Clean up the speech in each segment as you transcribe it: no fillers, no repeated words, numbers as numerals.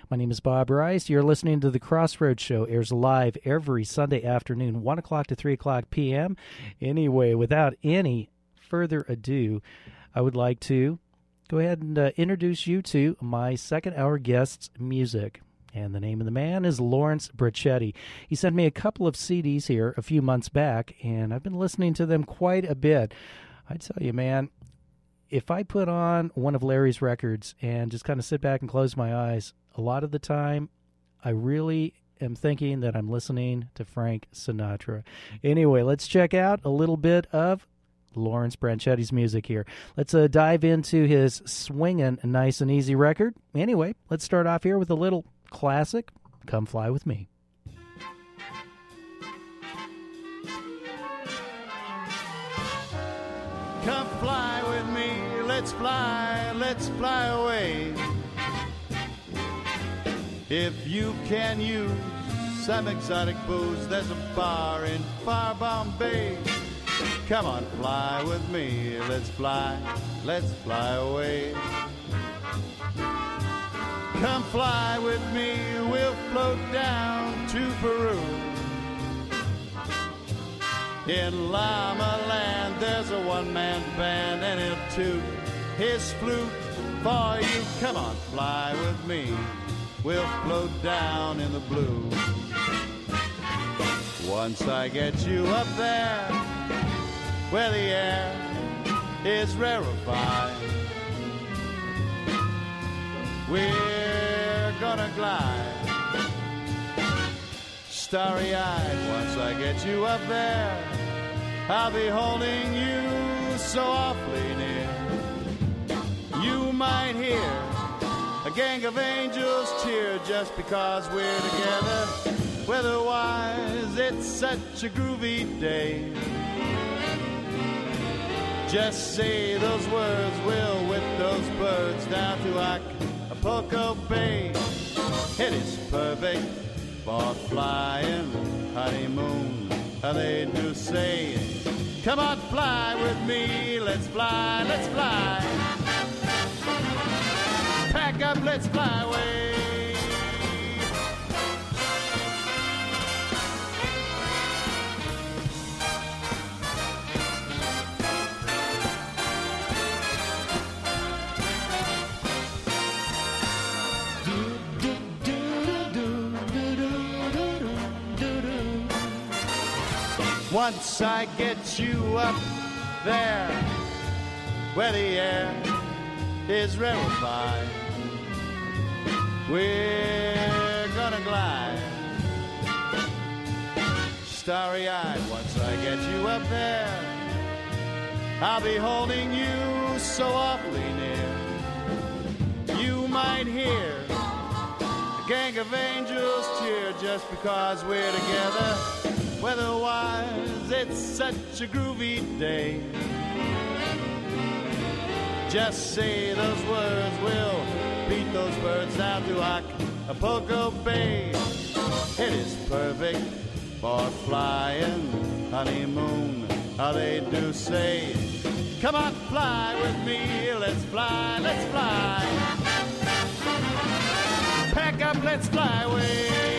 My name is Bob Rice. You're listening to The Crossroads Show. Airs live every Sunday afternoon, 1 o'clock to 3 o'clock p.m. Anyway, without any further ado, I would like to go ahead and introduce you to my second-hour guest's music. And the name of the man is Lawrence Brachetti. He sent me a couple of CDs here a few months back, and I've been listening to them quite a bit. I tell you, man, if I put on one of Larry's records and just kind of sit back and close my eyes, a lot of the time I really am thinking that I'm listening to Frank Sinatra. Anyway, let's check out a little bit of Lawrence Branchetti's music here. Let's dive into his swingin' Nice and Easy record. Anyway, let's start off here with a little classic, Come Fly With Me. Come fly with me, let's fly away. If you can use some exotic booze, there's a bar in far Bombay. Come on, fly with me, let's fly away. Come fly with me, we'll float down to Peru. In Llama Land, there's a one-man band, and he'll toot his flute for you. Come on, fly with me, we'll float down in the blue. Once I get you up there, where the air is rarefied, we're gonna glide starry-eyed. Once I get you up there, I'll be holding you so awfully near. You might hear a gang of angels cheer just because we're together. Weather-wise, it's such a groovy day. Just say those words, we'll whip those birds down to Acapulco Bay. It is perfect for flying honeymoon, they do say. Come on, fly with me, let's fly, let's fly. Pack up, let's fly away. Once I get you up there, where the air is rarefied, we're gonna glide starry-eyed. Once I get you up there, I'll be holding you so awfully near. You might hear a gang of angels cheer just because we're together. Weather-wise, it's such a groovy day. Just say those words, we'll beat those birds down to Acapulco Bay. It is perfect for flying honeymoon, they do say. Come on, fly with me, let's fly, let's fly. Pack up, let's fly away.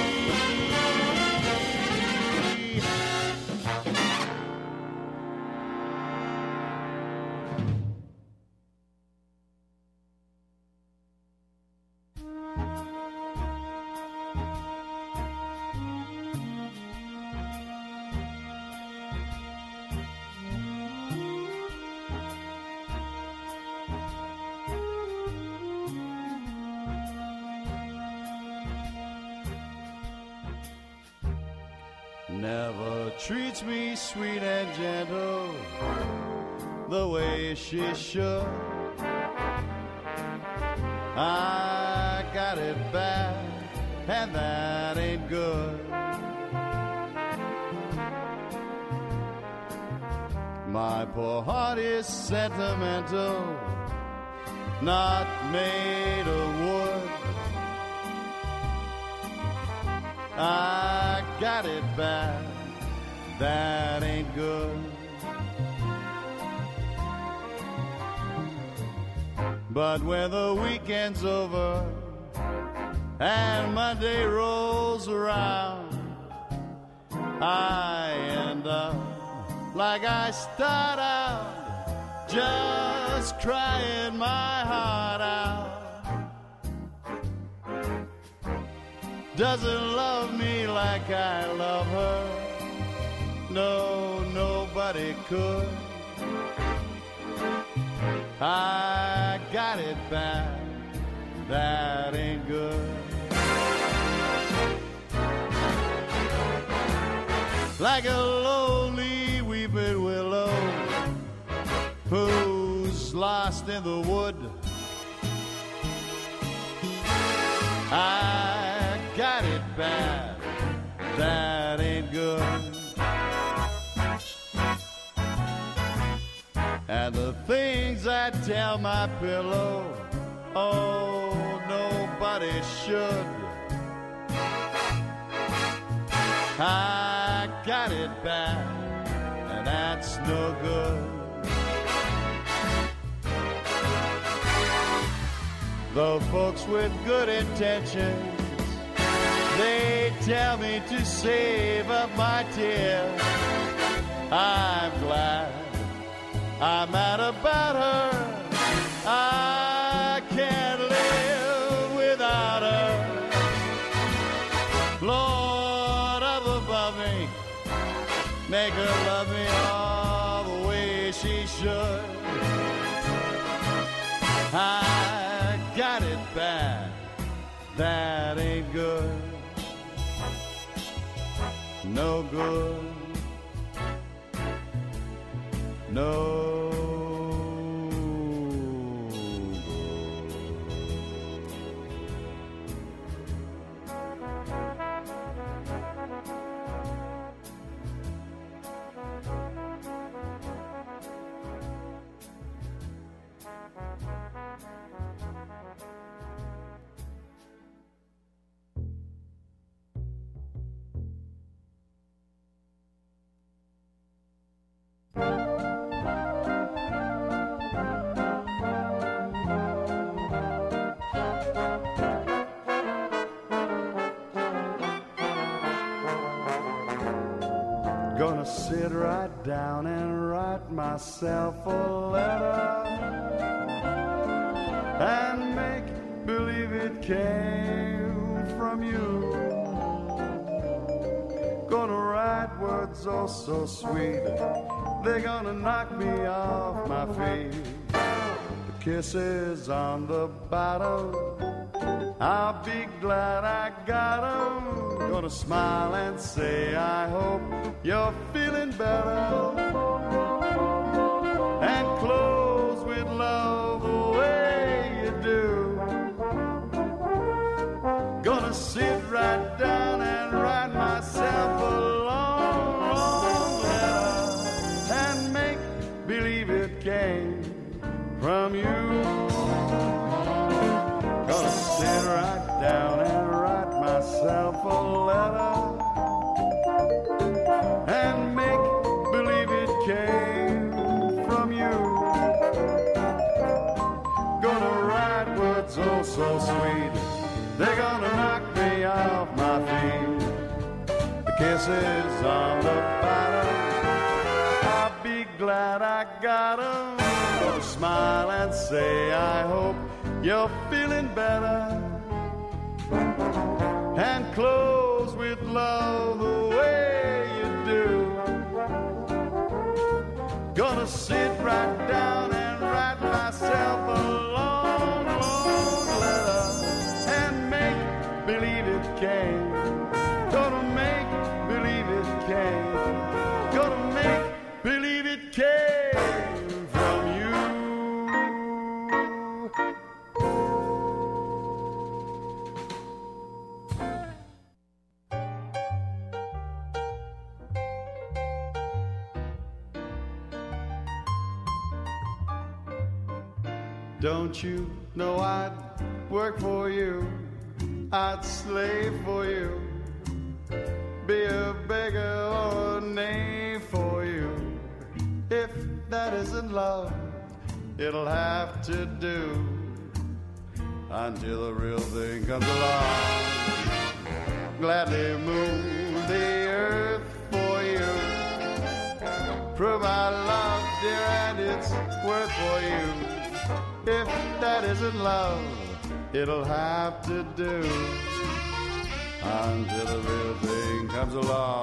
Never treats me sweet and gentle the way she should. I got it bad, and that ain't good. My poor heart is sentimental, not made of wood. I got it bad, that ain't good. But when the weekend's over and Monday rolls around, I end up like I start out, just crying my heart out. Doesn't love me like I love her, no, nobody could. I got it bad, that ain't good. Like a lonely weeping willow who's lost in the wood, I got it bad, that ain't good. And the things I tell my pillow, oh, nobody should. I got it bad, and that's no good. The folks with good intentions, they tell me to save up my tears. I'm glad I'm mad about her, I can't live without her. Lord up above me, make her love me all the way she should. I got it bad, that ain't good, no good. No. Gonna sit right down and write myself a letter and make believe it came from you. Gonna write words oh so sweet, they're gonna knock me off my feet. The kisses on the bottom, I'll be glad I got 'em. Gonna smile and say I hope you're feeling better, and close with love the way you do. Gonna sit right down and write myself a long, long letter and make believe it came from you. Gonna sit right down and write myself a letter and make believe it came from you. Gonna write words oh so sweet, they're gonna knock me off my feet. The kisses on the bottom, I'll be glad I got 'em. Gonna smile and say I hope you're feeling better, and close with love the way you do. Gonna sit right down and write myself a long, long letter and make believe it came. Gonna make believe it came. Gonna make believe it came from you. Don't you know I'd work for you, I'd slave for you, be a beggar or a knave for you. If that isn't love, it'll have to do. until the real thing comes along. Gladly move the earth for you, prove my love, dear, and its worth for you. If that isn't love, it'll have to do until the real thing comes along.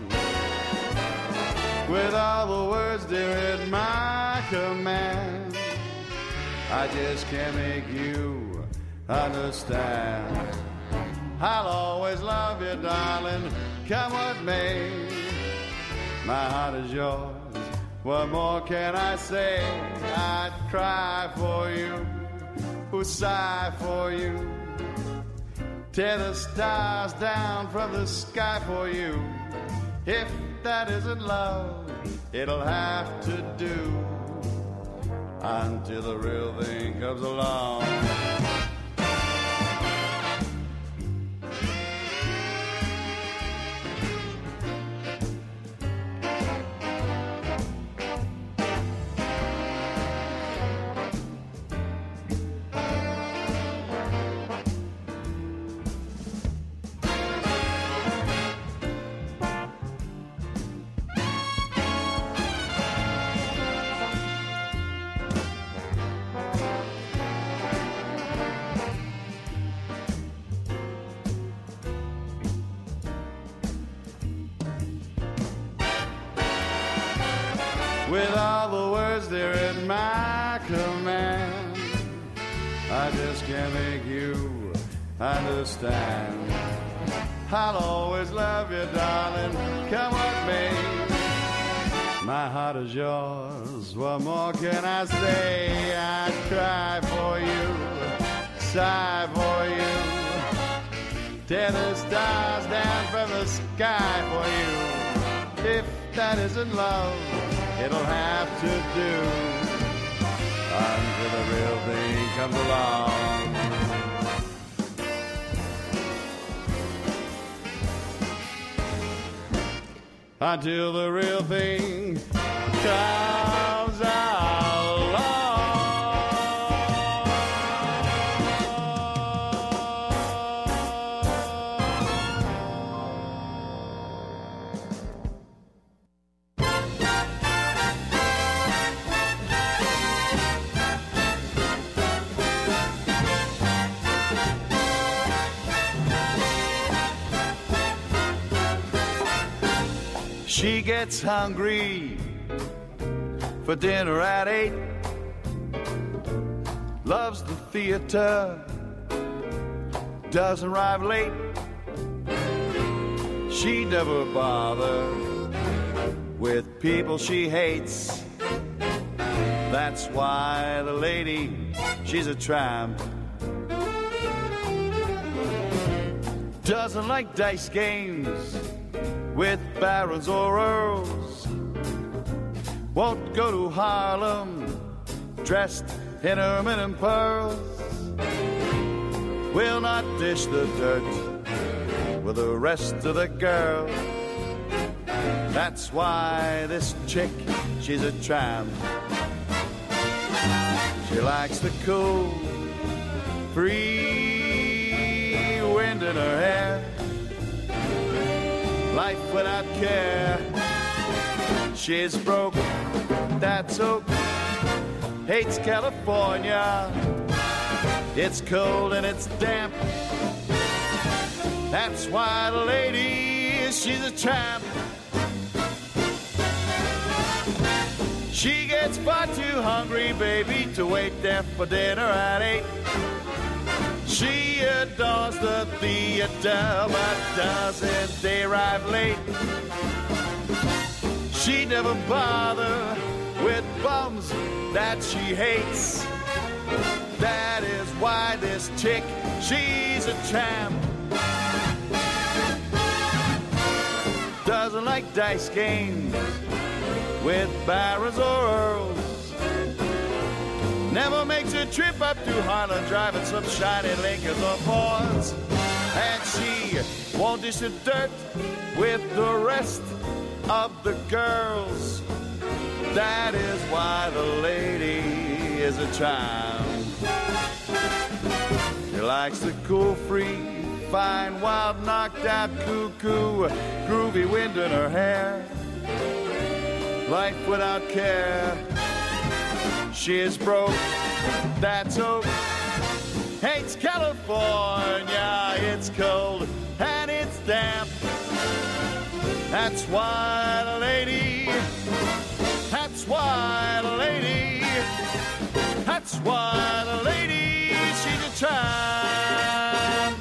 With all the words, dear, at my command, I just can't make you understand. I'll always love you, darling, come what may. My heart is yours, what more can I say? I'd cry for you, who sigh for you, tear the stars down from the sky for you. If that isn't love, it'll have to do until the real thing comes along. With all the words there at my command, I just can't make you understand. I'll always love you, darling, come what may. My heart is yours, what more can I say? I'd cry for you, sigh for you, tear the stars down from the sky for you. If that isn't love, it'll have to do until the real thing comes along. Until the real thing comes along. She gets hungry for dinner at 8, loves the theater, doesn't arrive late. She never bothers with people she hates. That's why the lady, she's a tramp. Doesn't like dice games with barons or earls, won't go to Harlem dressed in ermine and pearls, will not dish the dirt with the rest of the girls. That's why this chick, she's a tramp. She likes the cool, free wind in her hair, life without care. She's broke, that's oak, hates California. It's cold and it's damp. That's why the lady, she's a tramp. She gets far too hungry, baby, to wait there for dinner at 8. She adores the theater, but doesn't arrive late. She never bothers with bums that she hates. That is why this chick, she's a tramp. Doesn't like dice games with barons or earls. Never makes a trip up to Harlem driving some shiny Lincolns or Fords. And she won't dish the dirt with the rest of the girls. That is why the lady is a tramp. She likes the cool, free, fine, wild, knocked out, cuckoo, groovy wind in her hair. Life without care. She is broke, that's oak. Hates California, it's cold and it's damp. That's why the lady, that's why the lady, that's why the lady, she's a tramp.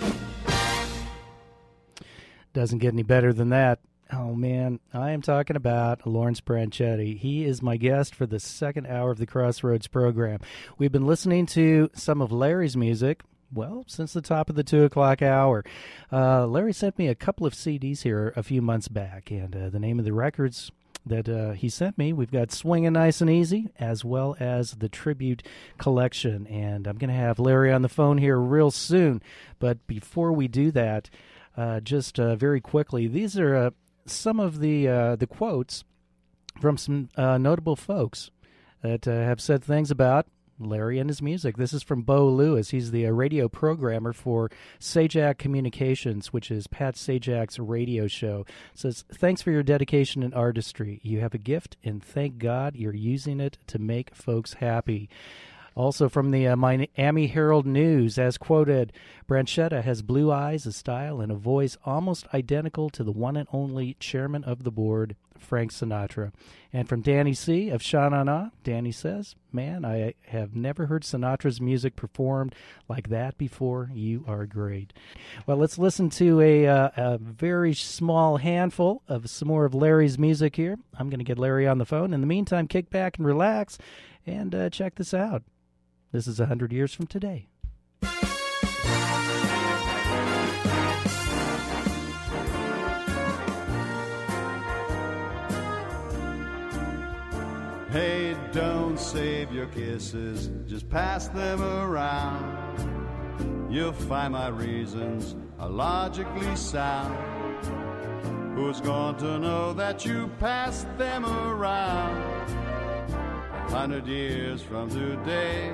Doesn't get any better than that. Oh, man, I am talking about Lawrence Branchetti. He is my guest for the second hour of the Crossroads program. We've been listening to some of Larry's music, well, since the top of the 2 o'clock hour. Larry sent me a couple of CDs here a few months back, and the name of the records that he sent me, we've got Swingin' Nice and Easy, as well as the Tribute Collection. And I'm going to have Larry on the phone here real soon. But before we do that, just very quickly, these are some of the quotes from some notable folks that have said things about Larry and his music. This is from Bo Lewis. He's the radio programmer for Sajak Communications, which is Pat Sajak's radio show. It says, thanks for your dedication and artistry. You have a gift, and thank God you're using it to make folks happy. Also from the Miami Herald News, as quoted, Branchetta has blue eyes, a style, and a voice almost identical to the one and only chairman of the board, Frank Sinatra. And from Danny C. of Sha Na Na, Danny says, man, I have never heard Sinatra's music performed like that before. You are great. Well, let's listen to a very small handful of some more of Larry's music here. I'm going to get Larry on the phone. In the meantime, kick back and relax and check this out. This is 100 years from today. Hey, don't save your kisses, just pass them around. You'll find my reasons are logically sound. Who's going to know that you passed them around? 100 years from today,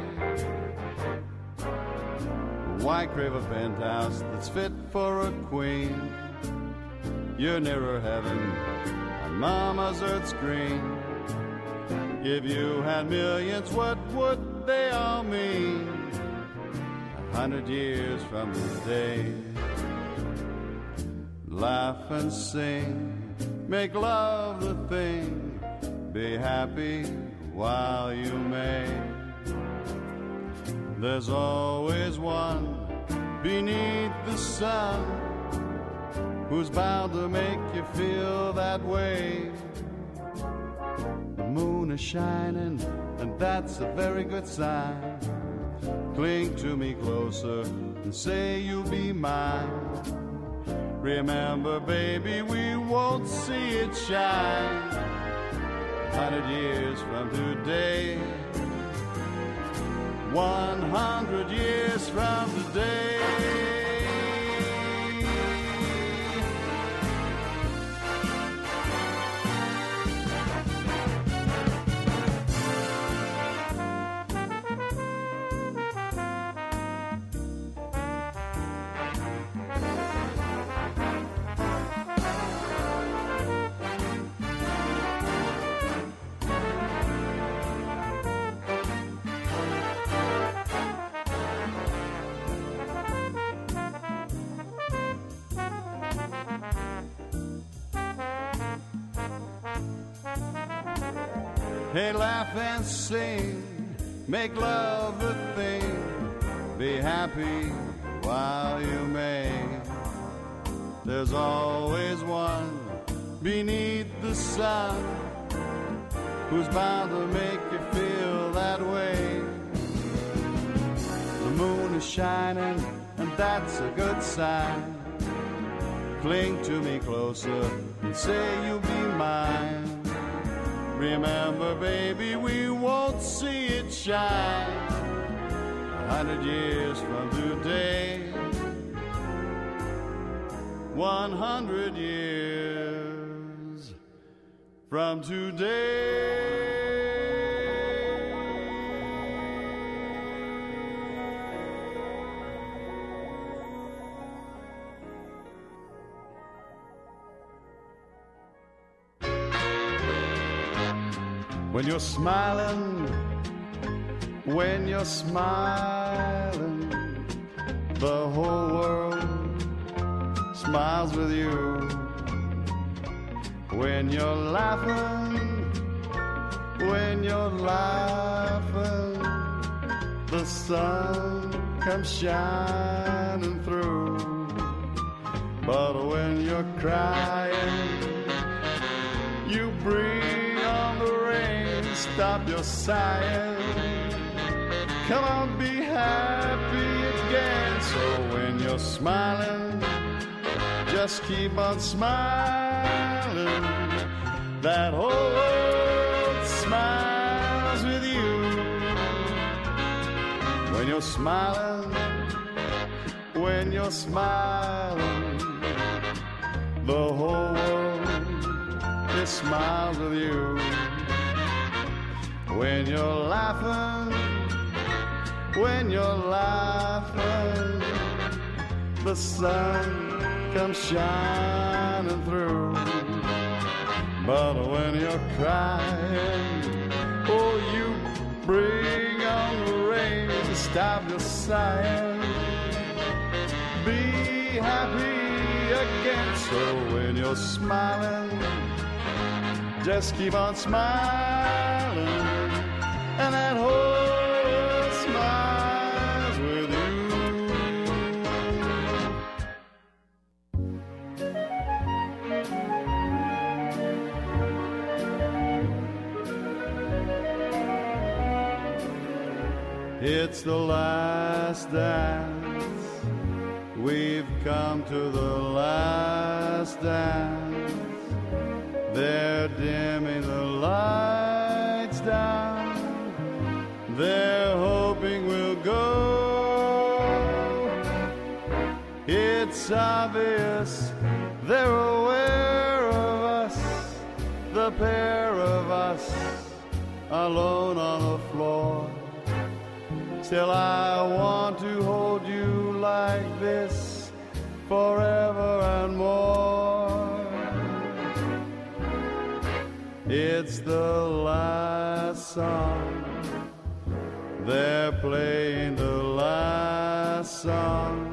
why crave a penthouse that's fit for a queen? You're nearer heaven on mama's earth's green. If you had millions, what would they all mean? 100 years from today, laugh and sing, make love the thing, be happy while you may. There's always one beneath the sun who's bound to make you feel that way. The moon is shining, and that's a very good sign. Cling to me closer and say you'll be mine. Remember, baby, we won't see it shine. 100 years from today, 100 years from today. Hey, laugh and sing, make love the thing, be happy while you may. There's always one beneath the sun who's bound to make you feel that way. The moon is shining, and that's a good sign. Cling to me closer and say you'll be mine. Remember, baby, we won't see it shine. 100 years from today, 100 years from today. When you're smiling, when you're smiling, the whole world smiles with you. When you're laughing, when you're laughing, the sun comes shining through. But when you're crying, you bring on the rain. Stop your sighing, come on, be happy again. So when you're smiling, just keep on smiling. That whole world smiles with you. When you're smiling, when you're smiling, the whole world it smiles with you. When you're laughing, when you're laughing, the sun comes shining through. But when you're crying, oh, you bring on the rain. Stop your sighing, be happy again. So when you're smiling, just keep on smiling, and that whole smiles with you. It's the last dance, we've come to the last dance. They're dimming the lights down, they're hoping we'll go. It's obvious they're aware of us, the pair of us, alone on the floor. Still I want to hold you like this forever and more. It's the last song, they're playing the last song.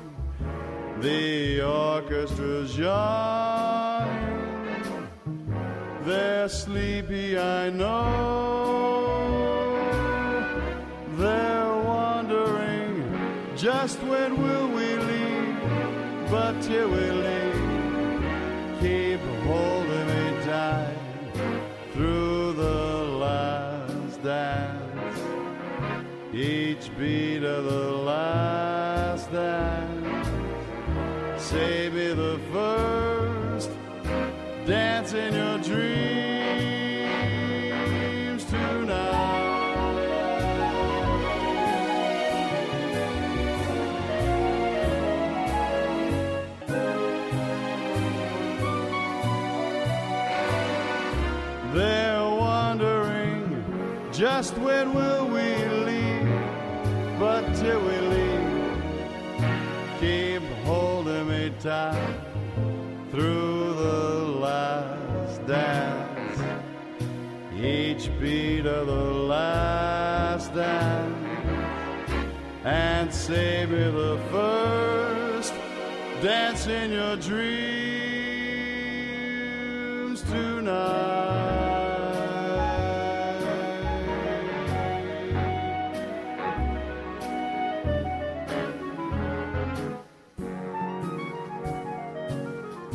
The orchestra's yawning, they're sleepy, I know. They're wondering, just when will we leave? But till we leave, keep holding me tight through the last dance. Each beat of the last dance, say me the first dance in your dreams tonight. They're wondering, just when will we leave? But till we leave, keep holding me tight through the last dance. Each beat of the last dance, and save me the first dance in your dreams tonight.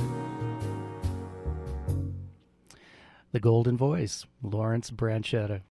The Golden Voice, Lawrence Branchetta.